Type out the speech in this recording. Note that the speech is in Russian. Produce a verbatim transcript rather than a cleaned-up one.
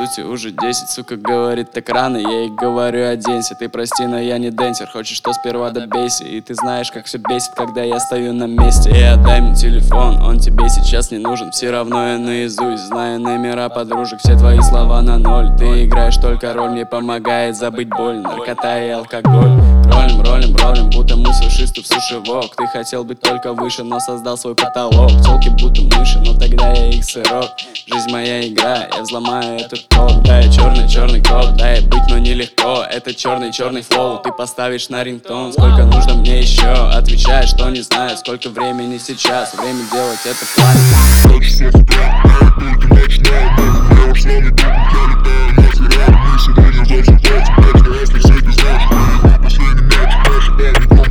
сути уже десять, сука говорит так рано. Я ей говорю, оденься, ты прости, но я не денсер. Хочешь, что сперва добейся, и ты знаешь, как все бесит, когда я стою на месте. И отдай мне телефон, он тебе сейчас не нужен. Все равно я наизусть знаю номера подружек, все твои слова на ноль. Ты играешь только роль, мне помогает забыть боль, наркота и алкоголь. Ролим, ролим, ролим, будто мы сушисты в суши-вок. Ты хотел быть только выше, но создал свой потолок. Телки будто мыши, но тогда я их сырок. Жизнь моя игра, я взломаю этот код. Да, я черный, черный код, да, я быть, но нелегко. Это черный, черный флоу, ты поставишь на рингтон. Сколько нужно мне еще? Отвечай, что не знаю. Сколько времени сейчас? Время делать это план. Сегодня в результате, как сказать, если ты знаешь, последний мяч, наша память,